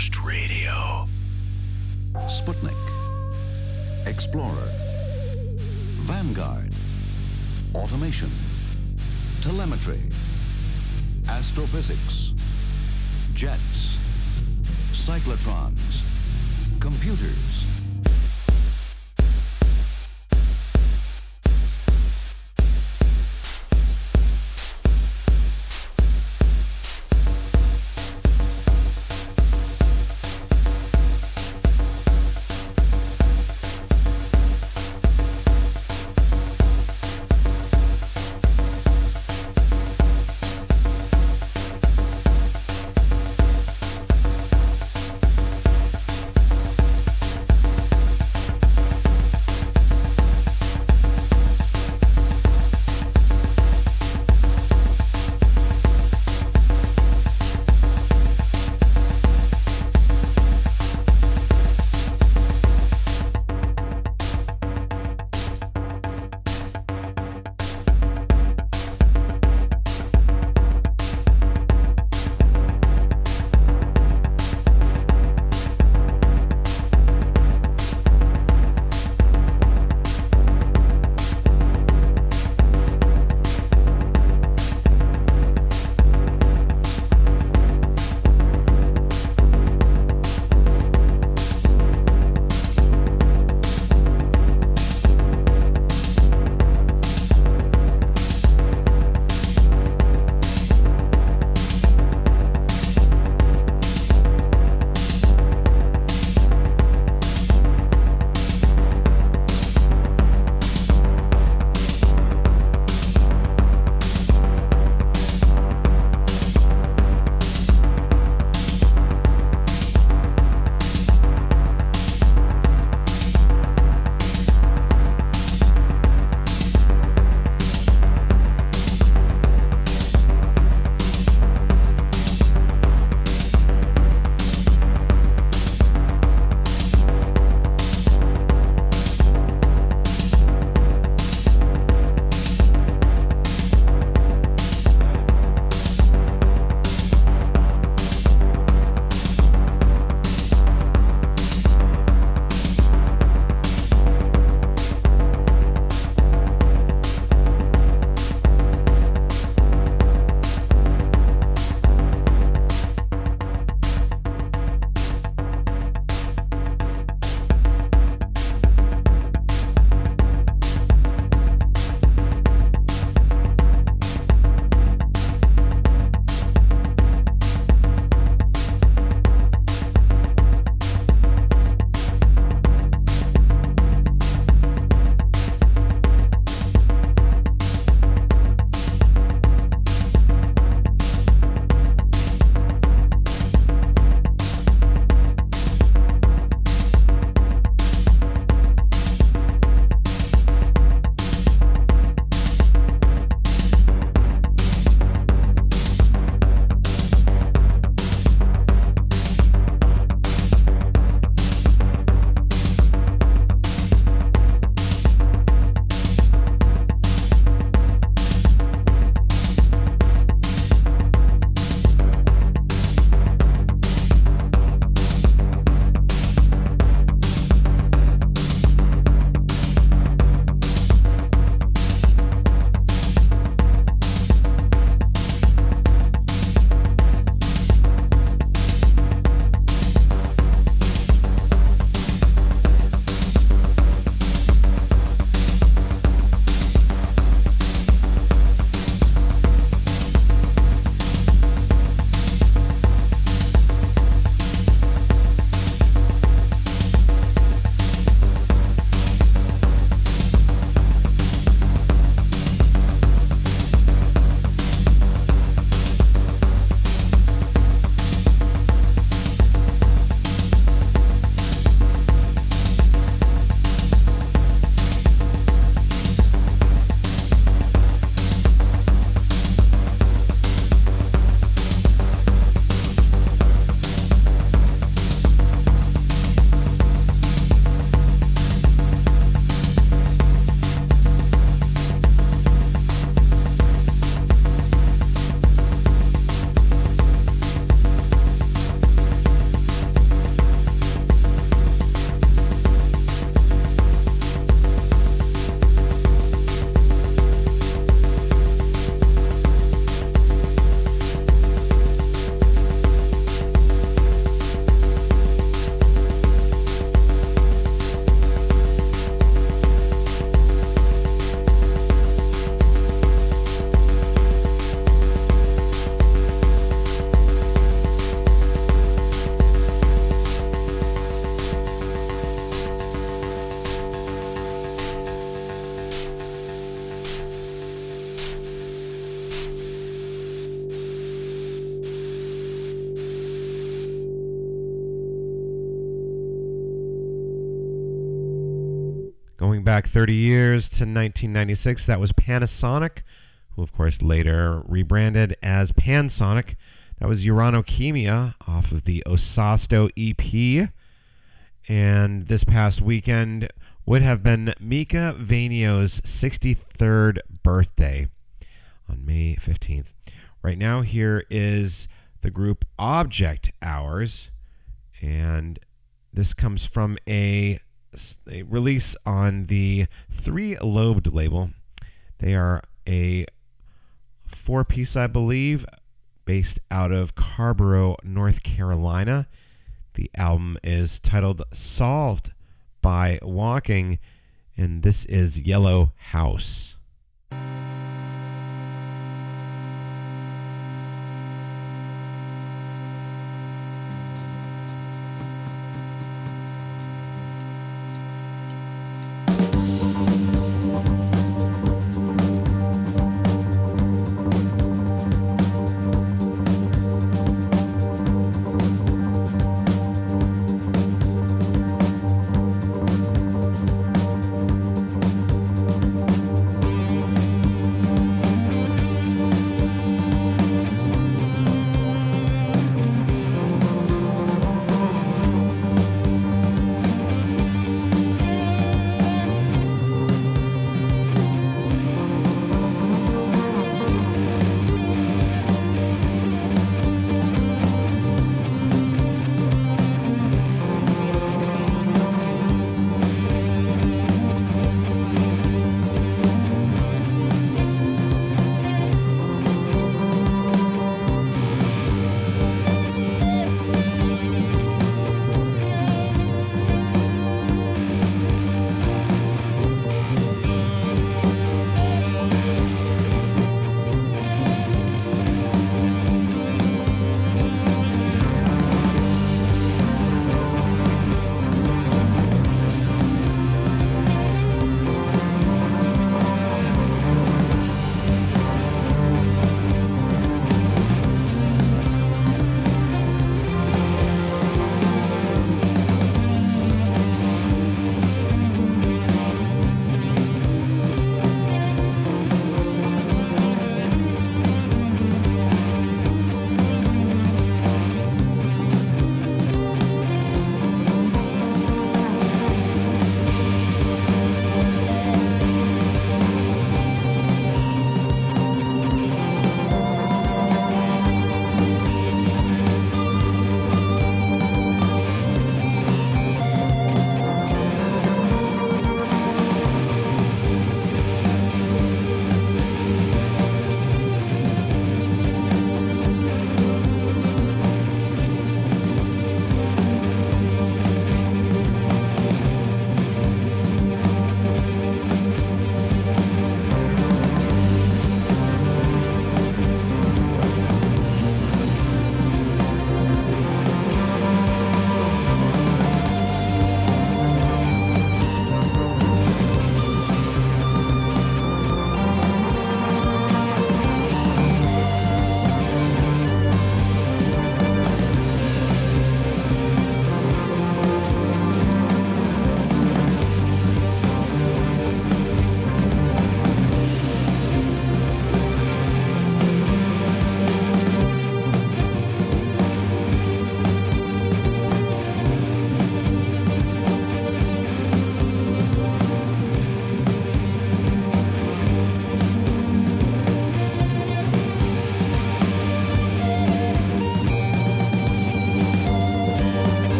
Trust Radio. Sputnik, Explorer, Vanguard, Automation, Telemetry, Astrophysics, Jets, Cyclotrons, Computers. Going back 30 years to 1996, that was Panasonic, who of course later rebranded as Pansonic. That was Uranokemia off of the Osasto EP. And this past weekend would have been Mika Vanio's 63rd birthday on May 15th. Right now, here is the group Object Hours, and this comes from a release on the Three Lobed label. They are a 4-piece, I believe, based out of Carborough, North Carolina. The album is titled Solved by Walking, and this is Yellow House.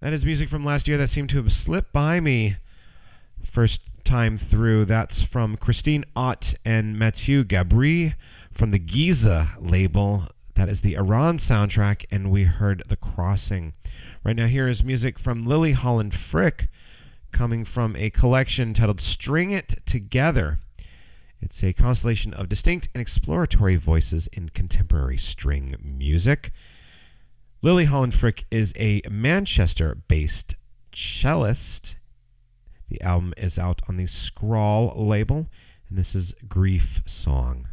That is music from last year that seemed to have slipped by me first time through. That's from Christine Ott and Mathieu Gabri from the Giza label. That is the Iran soundtrack, and we heard The Crossing. Right now, here is music from Lily Holland Frick, coming from a collection titled String It Together. It's a constellation of distinct and exploratory voices in contemporary string music. Lily Holland Frick is a Manchester-based cellist. The album is out on the Scrawl label, and this is Grief Song.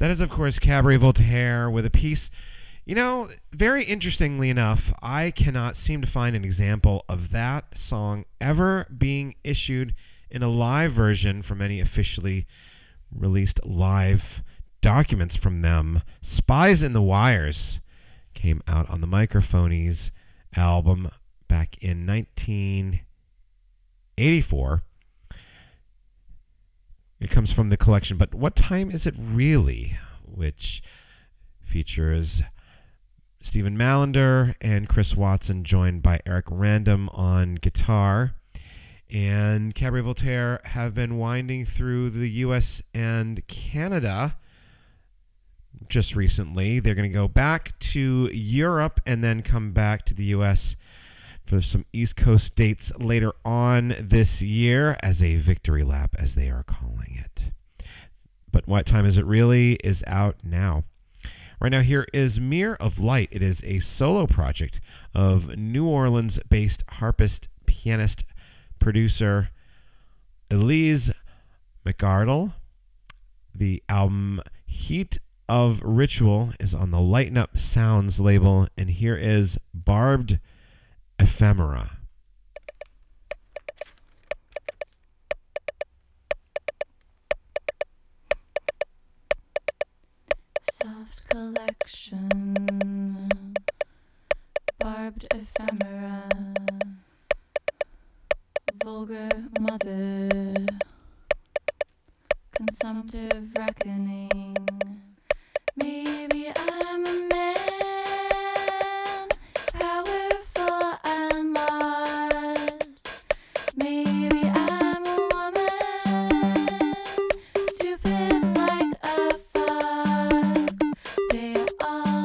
That is, of course, Cabaret Voltaire with a piece. You know, very interestingly enough, I cannot seem to find an example of that song ever being issued in a live version from any officially released live documents from them. Spies in the Wires came out on the Microphonies album back in 1984. It comes from the collection, but What Time Is It Really? Which features Stephen Mallender and Chris Watson, joined by Eric Random on guitar. And Cabaret Voltaire have been winding through the US and Canada just recently. They're going to go back to Europe and then come back to the US for some East Coast dates later on this year as a victory lap, as they are calling it. But What Time Is It Really is out now. Right now, here is Mirror of Light. It is a solo project of New Orleans-based harpist, pianist, producer Elise McArdle. The album Heat of Ritual is on the Lighten Up Sounds label, and here is Barbed Ephemera. Soft collection, barbed ephemera, vulgar mother, consumptive reckoning. Maybe I'm a man, powerful and lost. Maybe I'm a woman, stupid like a fox. They all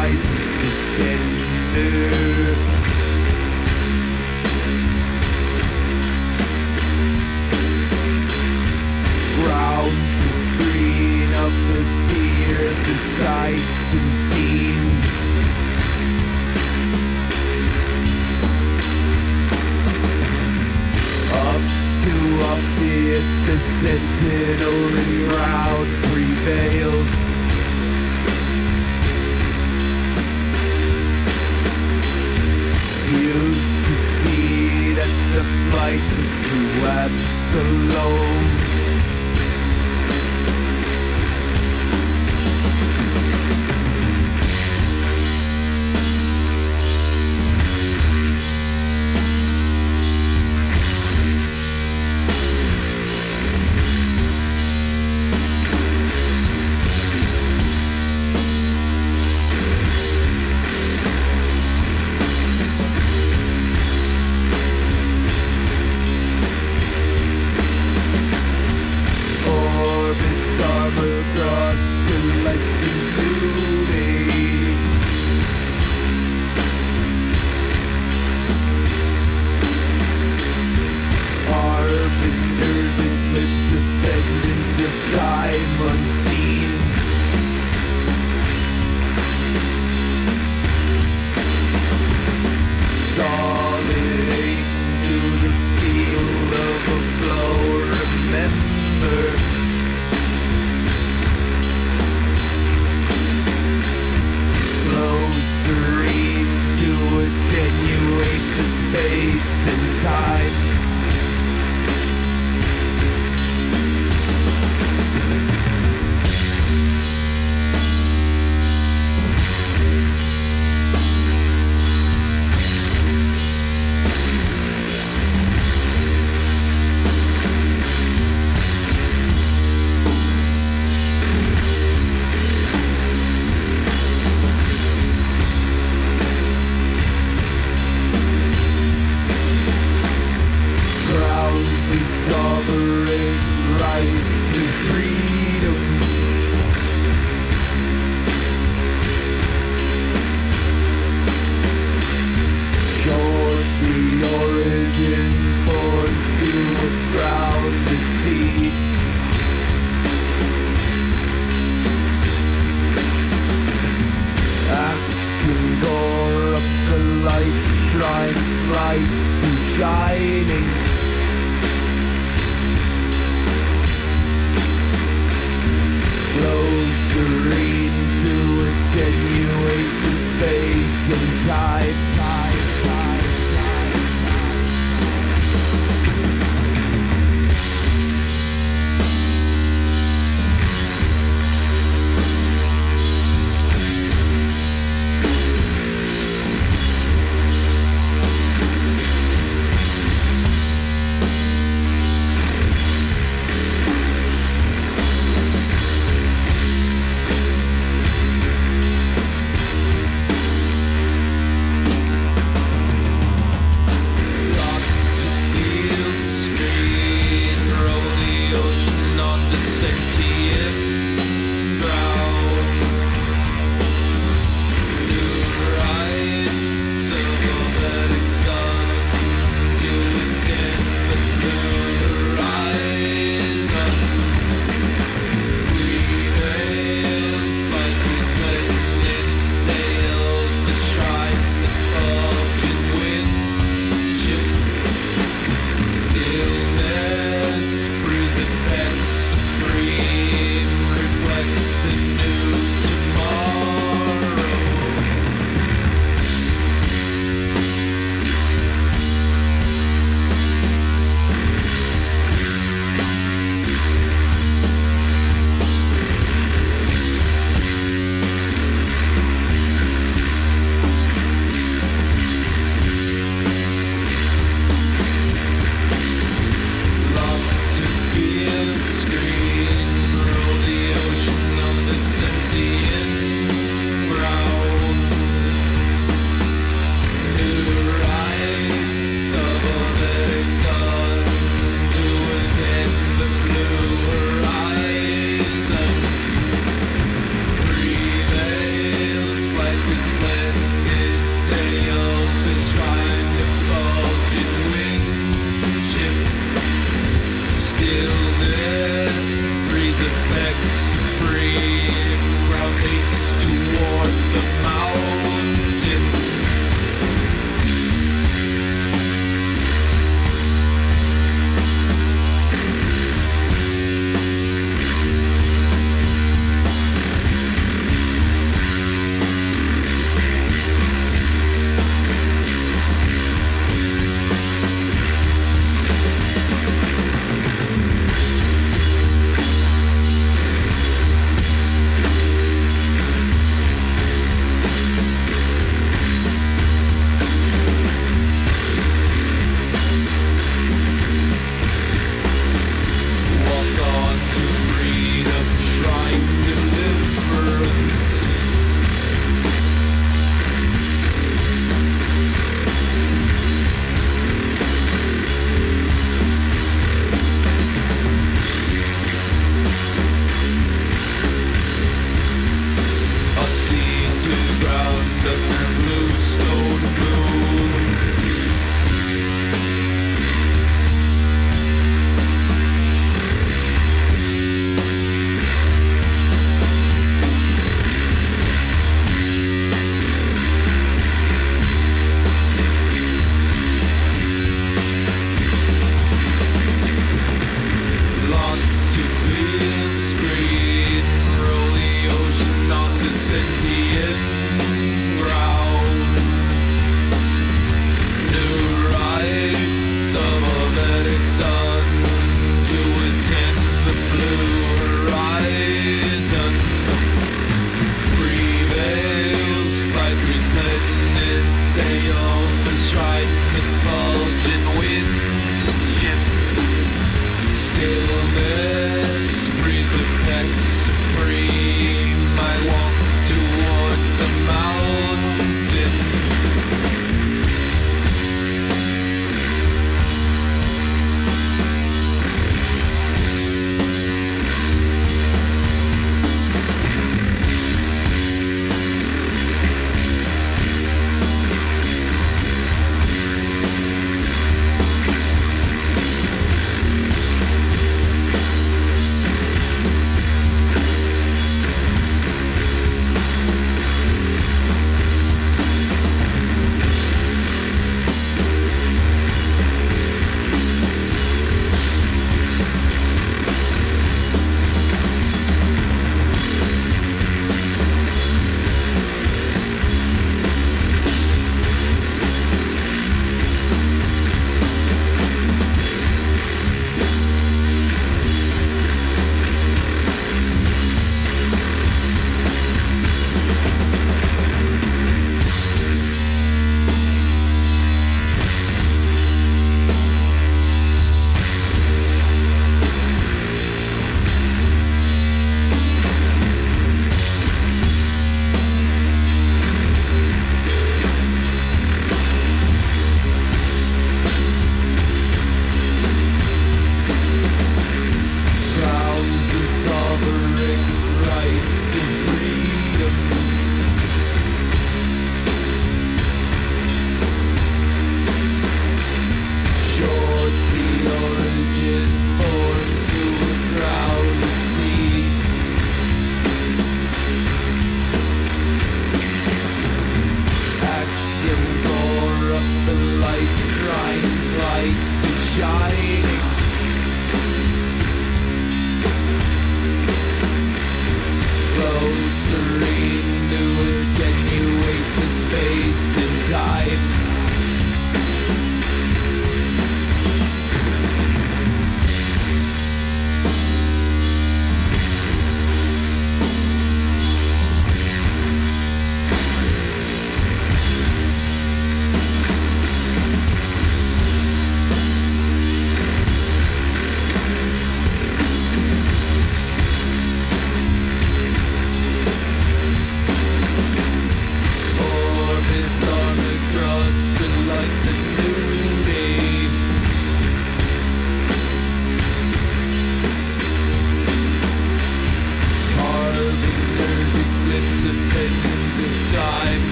rises to cinder. Ground to screen up the seer, the sight unseen. Up it, the sentinel in round prevails. Fused to see that the fight to Absalom.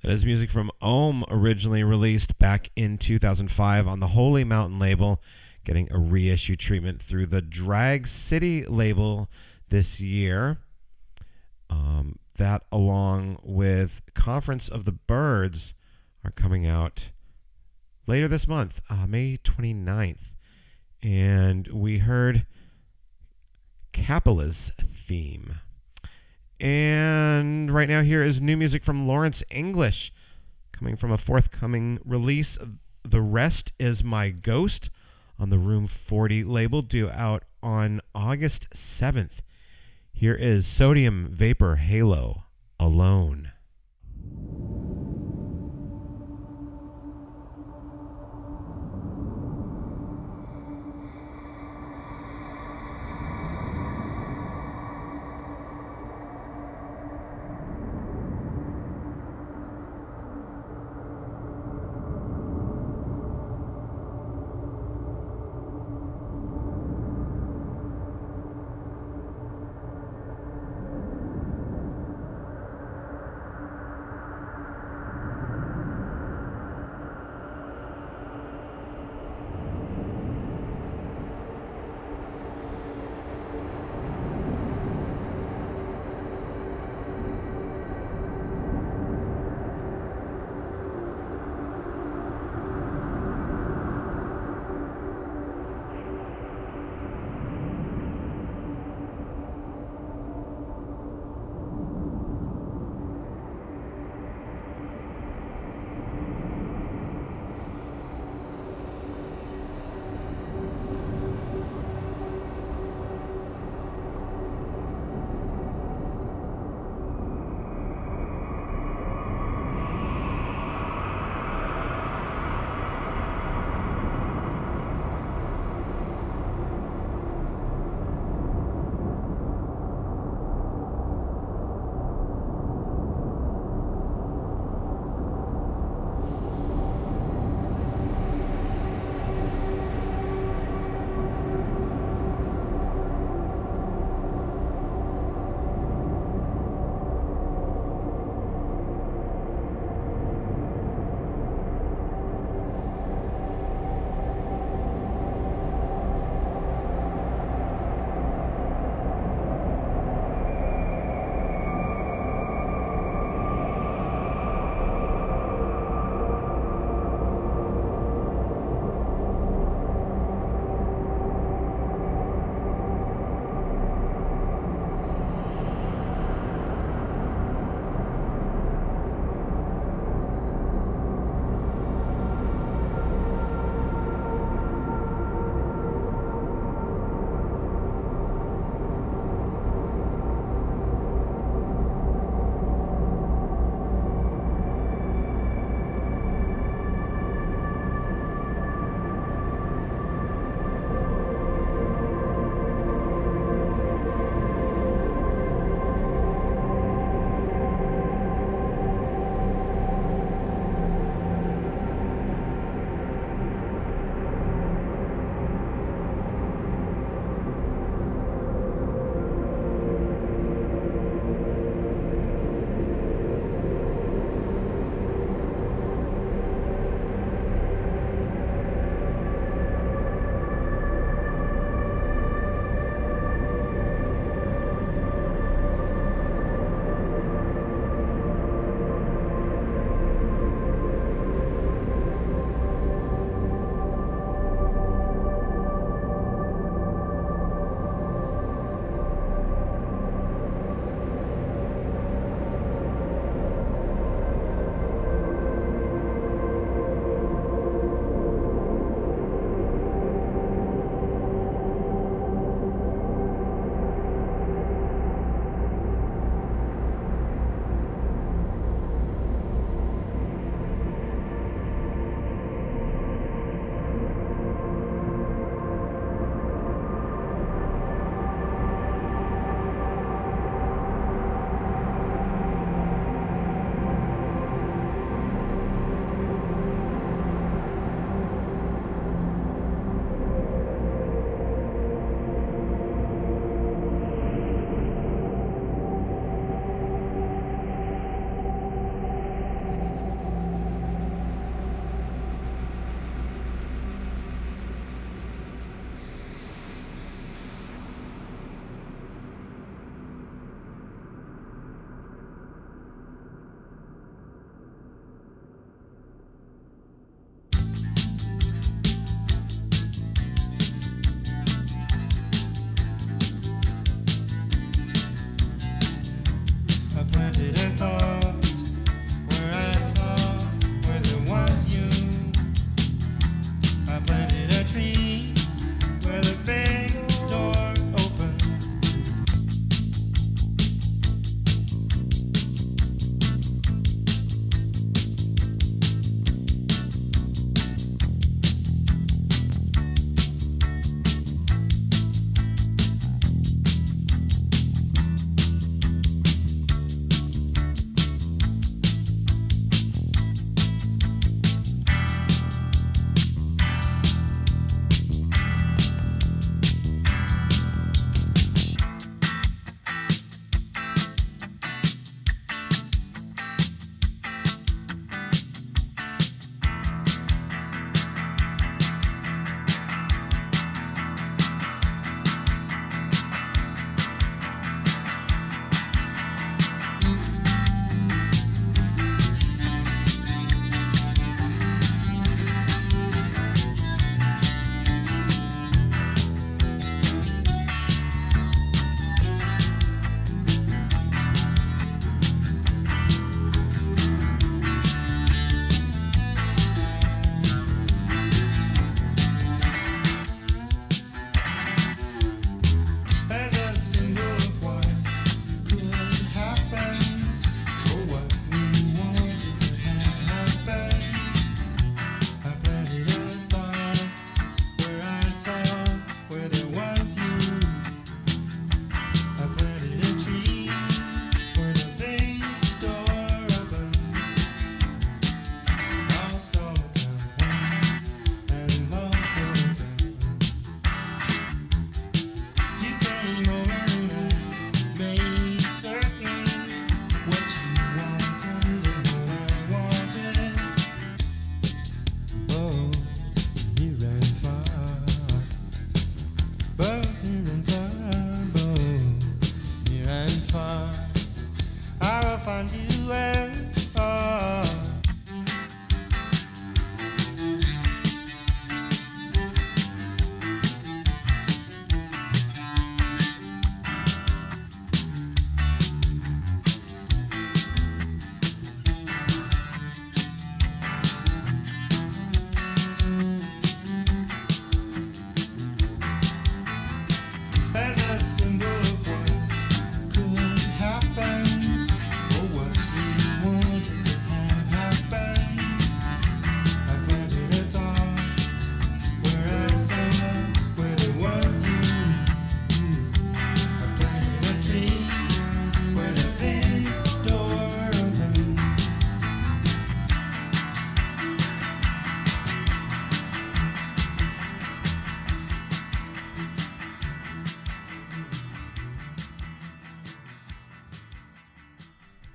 That is music from Ohm, originally released back in 2005 on the Holy Mountain label, getting a reissue treatment through the Drag City label this year. That, along with Conference of the Birds, are coming out later this month, May 29th. And we heard Capilla's theme. And right now here is new music from Lawrence English, coming from a forthcoming release, The Rest Is My Ghost, on the Room 40 label, due out on August 7th. Here is Sodium Vapor Halo, Alone.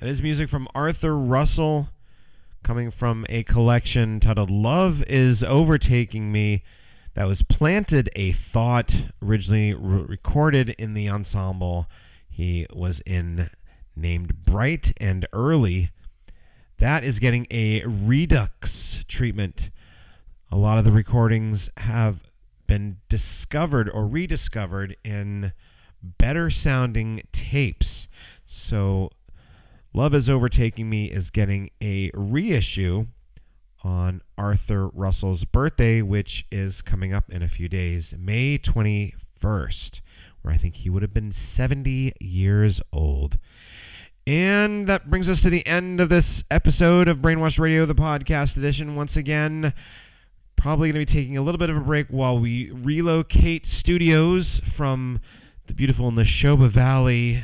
That is music from Arthur Russell, coming from a collection titled Love is Overtaking Me. That was Planted a Thought, originally recorded in the ensemble he was in, named Bright and Early. That is getting a redux treatment. A lot of the recordings have been discovered or rediscovered in better sounding tapes. So Love is Overtaking Me is getting a reissue on Arthur Russell's birthday, which is coming up in a few days, May 21st, where I think he would have been 70 years old. And that brings us to the end of this episode of Brainwashed Radio, the podcast edition. Once again, probably going to be taking a little bit of a break while we relocate studios from the beautiful Neshoba Valley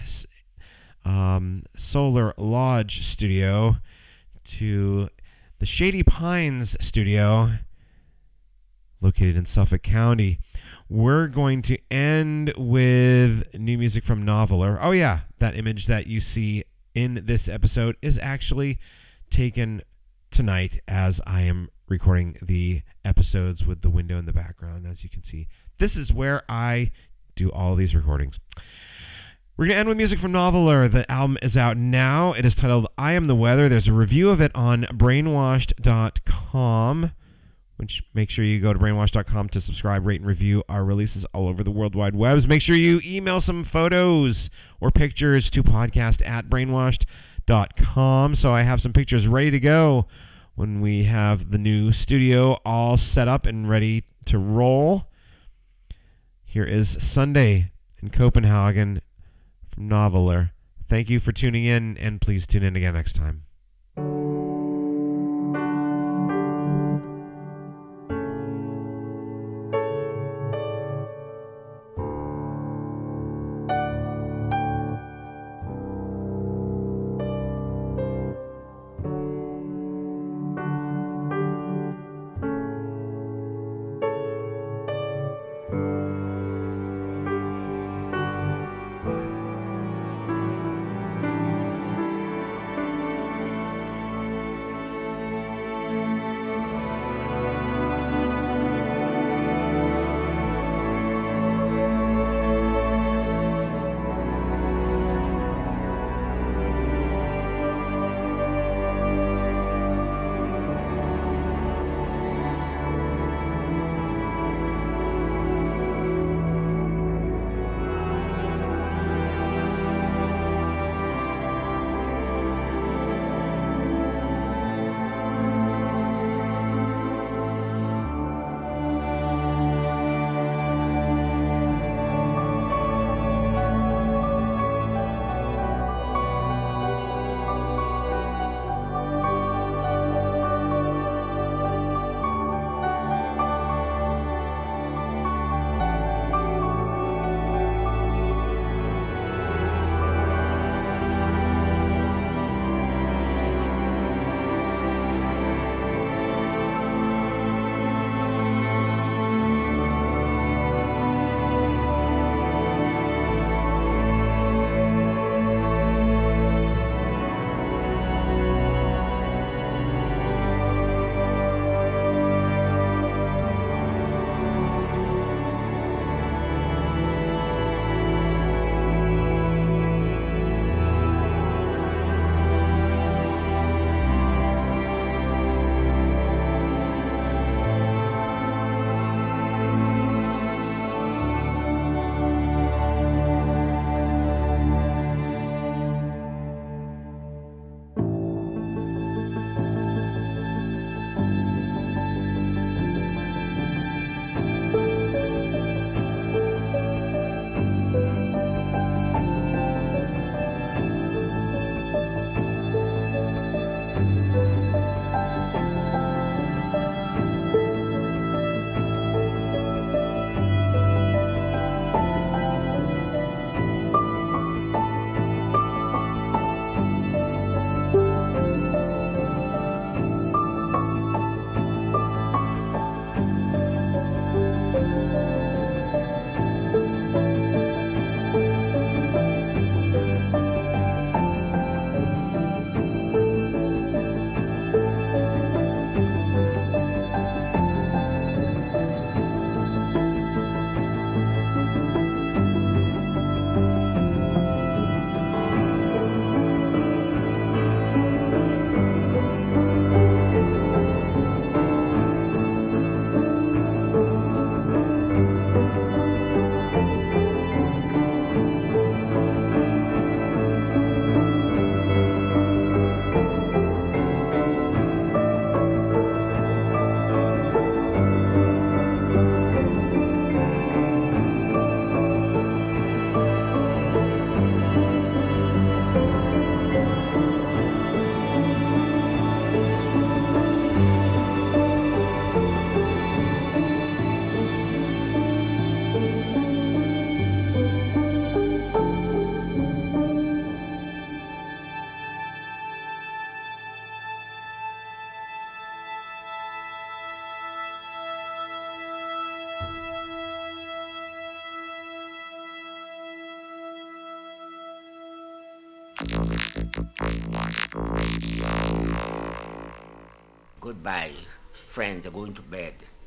Solar Lodge studio to the Shady Pines studio located in Suffolk County. We're going to end with new music from Noveler. Oh yeah, that image that you see in this episode is actually taken tonight as I am recording the episodes with the window in the background. As you can see, this is where I do all these recordings. We're going to end with music from Noveler. The album is out now. It is titled I Am the Weather. There's a review of it on brainwashed.com, which make sure you go to brainwashed.com to subscribe, rate, and review our releases all over the World Wide Webs. Make sure you email some photos or pictures to podcast@brainwashed.com so I have some pictures ready to go when we have the new studio all set up and ready to roll. Here is Sunday in Copenhagen from Noveler. Thank you for tuning in, and please tune in again next time. Goodbye, friends are going to bed.